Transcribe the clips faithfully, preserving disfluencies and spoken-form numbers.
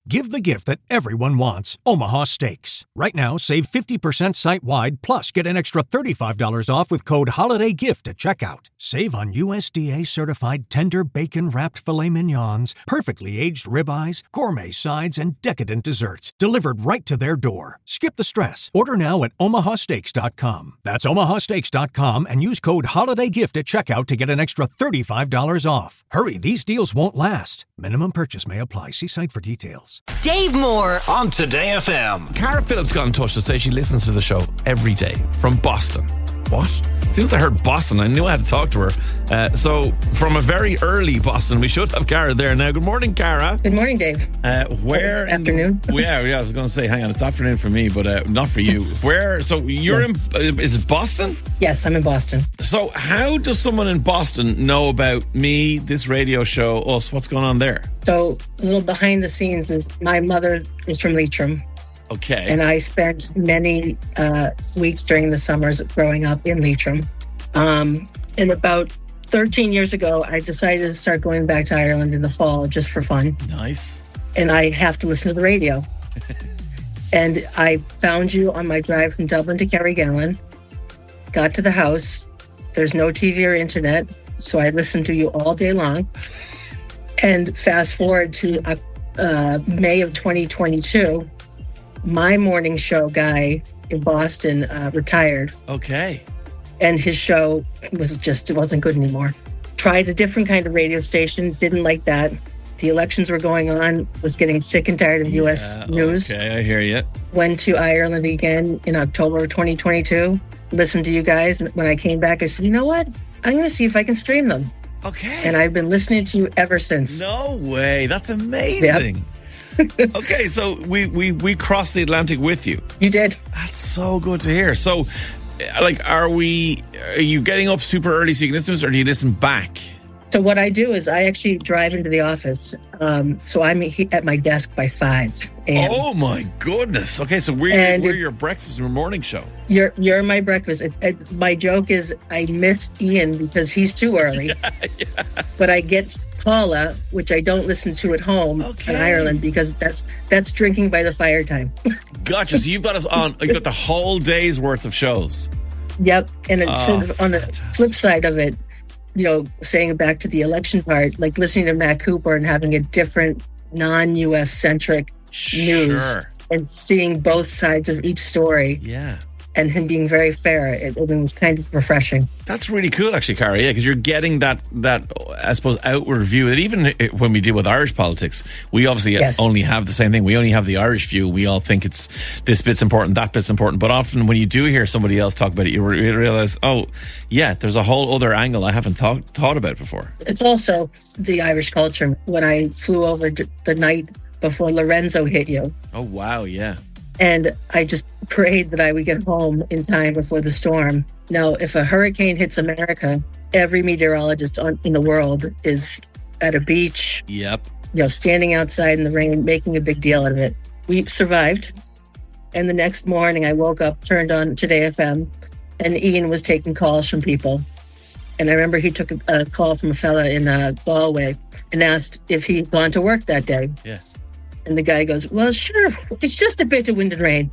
Give the gift that everyone wants, Omaha Steaks. Right now, save fifty percent site-wide, plus get an extra thirty-five dollars off with code HOLIDAYGIFT at checkout. Save on U S D A-certified tender bacon-wrapped filet mignons, perfectly aged ribeyes, gourmet sides, and decadent desserts, delivered right to their door. Skip the stress. Order now at omaha steaks dot com. That's omaha steaks dot com and use code HOLIDAYGIFT at checkout to get an extra thirty-five dollars off. Hurry, these deals won't last. Minimum purchase may apply. See site for details. Dave Moore on Today F M. Cara Phillips got in touch to say she listens to the show every day from Boston. What? As soon as I heard Boston, I knew I had to talk to her. Uh, so, from a very early Boston, we should have Cara there now. Good morning, Cara. Good morning, Dave. Uh, where? Good afternoon. The, yeah, yeah. I was going to say, hang on, it's afternoon for me, but uh, not for you. Where? So you're in? Uh, is it Boston? Yes, I'm in Boston. So, how does someone in Boston know about me, this radio show, us? What's going on there? So, a little behind the scenes is my mother is from Leitrim. Okay. And I spent many uh, weeks during the summers growing up in Leitrim. Um, and about thirteen years ago, I decided to start going back to Ireland in the fall just for fun. Nice. And I have to listen to the radio. And I found you on my drive from Dublin to Carrigallen. Got to the house. There's no T V or internet. So I listened to you all day long. And fast forward to uh, May of twenty twenty-two. My morning show guy in Boston uh, retired. Okay. And his show was just, it wasn't good anymore. Tried a different kind of radio station, didn't like that. The elections were going on, was getting sick and tired of U S yeah, news. Okay, I hear you. Went to Ireland again in October of twenty twenty-two. Listened to you guys. And when I came back, I said, you know what? I'm going to see if I can stream them. Okay. And I've been listening to you ever since. No way. That's amazing. Yep. Okay, so we, we, we crossed the Atlantic with you. You did. That's so good to hear. So, like, are we, are you getting up super early so you can listen to us, or do you listen back? So what I do is I actually drive into the office. Um, so I'm at my desk by five a.m. Oh, my goodness. Okay, so we're, And we're it- your breakfast and morning show. You're you're my breakfast. It, it, my joke is I miss Ian because he's too early. Yeah, yeah. But I get Paula, which I don't listen to at home Okay. in Ireland because that's that's drinking by the fire time. Gotcha. So you've got us on, you've got the whole day's worth of shows. Yep. And it's Oh, sort of on the fantastic. flip side of it, you know, saying back to the election part, like listening to Matt Cooper and having a different non-U S centric news Sure. and seeing both sides of each story. Yeah. And him being very fair, it, it was kind of refreshing. That's really cool, actually, Cara. Yeah, because you're getting that, that I suppose, outward view. That even when we deal with Irish politics, we obviously Yes. only have the same thing. We only have the Irish view. We all think it's this bit's important, that bit's important. But often when you do hear somebody else talk about it, you re- realize, oh, yeah, there's a whole other angle I haven't thought thought about before. It's also the Irish culture. When I flew over d- the night before Lorenzo hit you, Oh, wow, yeah. and I just prayed that I would get home in time before the storm. Now, if a hurricane hits America, every meteorologist on, in the world is at a beach, Yep. you know, standing outside in the rain, making a big deal out of it. We survived. And the next morning I woke up, turned on Today F M, and Ian was taking calls from people. And I remember he took a, a call from a fella in uh, Galway and asked if he'd gone to work that day. Yeah. And the guy goes, well, sure, it's just a bit of wind and rain.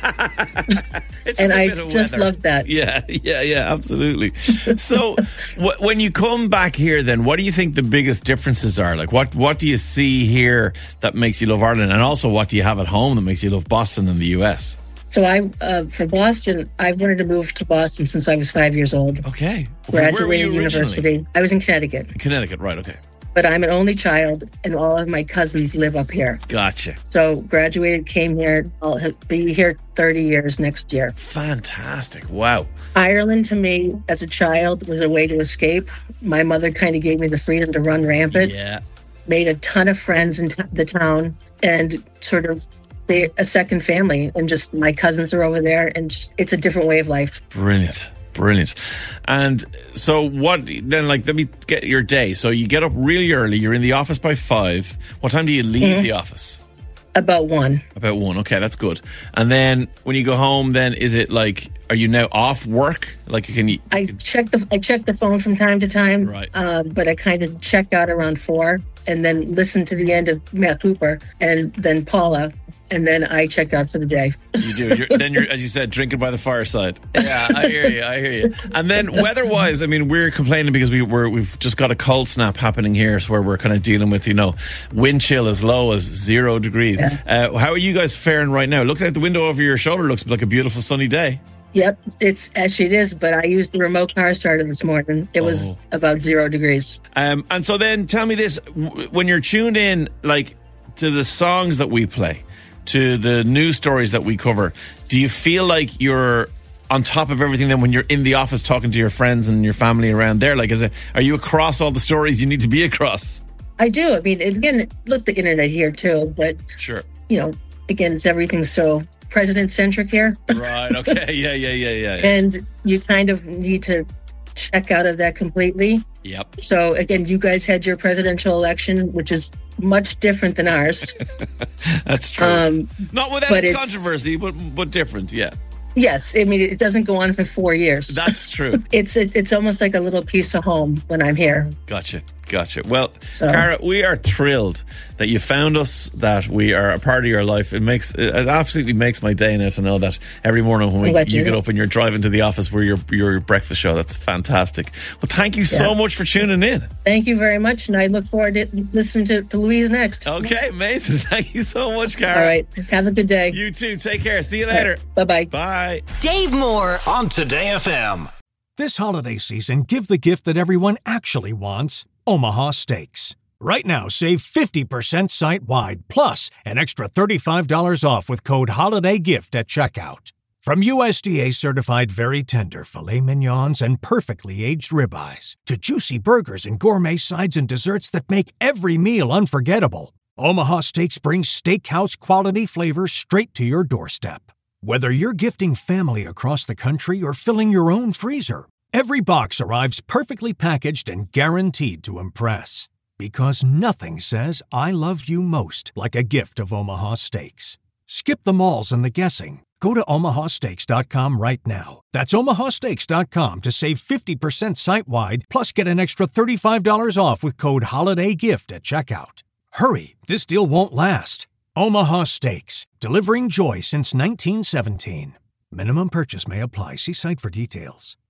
It's And just a I bit of just weather. loved that. Yeah, yeah, yeah, absolutely. So, wh- when you come back here, then what do you think the biggest differences are? Like, what what do you see here that makes you love Ireland, and also what do you have at home that makes you love Boston and the U S? So I, uh, for Boston, I've wanted to move to Boston since I was five years old. Okay, where were Graduated you originally? university. I was in Connecticut, Connecticut, right? Okay, but I'm an only child, and all of my cousins live up here. gotcha. So graduated, came here. I'll ha- be here thirty years next year. Fantastic! Wow. Ireland to me as a child was a way to escape. My mother kind of gave me the freedom to run rampant. Yeah. Made a ton of friends in t- the town, and sort of they a second family. And just my cousins are over there, and just, it's a different way of life. Brilliant. Brilliant. And so what then, like, let me get your day. So you get up really early, you're in the office by five. What time do you leave Mm-hmm. the office? About one. About one. Okay, that's good. And then when you go home, then is it like, are you now off work? Like, can you? I check the I check the phone from time to time, Right. uh, but I kind of check out around four. and then listened to the end of Matt Cooper and then Paula. And then I check out for the day. You do. You're, then you're, as you said, drinking by the fireside. Yeah, I hear you. I hear you. And then weather-wise, I mean, we're complaining because we, we're, we've just got a cold snap happening here, so where we're kind of dealing with, you know, wind chill as low as zero degrees. Yeah. Uh, how are you guys faring right now? Looks like the window over your shoulder looks like a beautiful sunny day. Yep, it's actually it is, but I used the remote car starter this morning. It was oh. about zero degrees. Um, and so then tell me this, when you're tuned in, like, to the songs that we play, to the news stories that we cover, do you feel like you're on top of everything then when you're in the office talking to your friends and your family around there? Like, is it, are you across all the stories you need to be across? I do. I mean, again, look, the internet here too, but sure, you know, again, it's everything so president-centric here. Right, okay, yeah, yeah, yeah, yeah, yeah. And you kind of need to check out of that completely. Yep. So again, you guys had your presidential election, which is much different than ours. That's true. Um, Not without its, its controversy, but but different, yeah. Yes, I mean, it doesn't go on for four years. That's true. it's it, it's almost like a little piece of home when I'm here. Gotcha, gotcha. Well, so. Cara, we are thrilled that you found us, that we are a part of your life. It makes it absolutely makes my day now to know that every morning when we, you, you get up and you're driving to the office, we're your, your breakfast show. That's fantastic. Well, thank you yeah. so much for tuning in. Thank you very much, and I look forward to listening to, to Louise next. Okay, amazing. Thank you so much, Cara. All right, have a good day. You too. Take care. See you later. Right. Bye-bye. Bye. Dave Moore on Today F M. This holiday season, give the gift that everyone actually wants, Omaha Steaks. Right now, save fifty percent site-wide, plus an extra thirty-five dollars off with code HOLIDAYGIFT at checkout. From U S D A-certified very tender filet mignons and perfectly aged ribeyes to juicy burgers and gourmet sides and desserts that make every meal unforgettable, Omaha Steaks brings steakhouse quality flavor straight to your doorstep. Whether you're gifting family across the country or filling your own freezer, every box arrives perfectly packaged and guaranteed to impress. Because nothing says I love you most like a gift of Omaha Steaks. Skip the malls and the guessing. Go to omaha steaks dot com right now. That's omaha steaks dot com to save fifty percent site-wide, plus get an extra thirty-five dollars off with code HOLIDAYGIFT at checkout. Hurry, this deal won't last. Omaha Steaks, delivering joy since nineteen seventeen. Minimum purchase may apply. See site for details.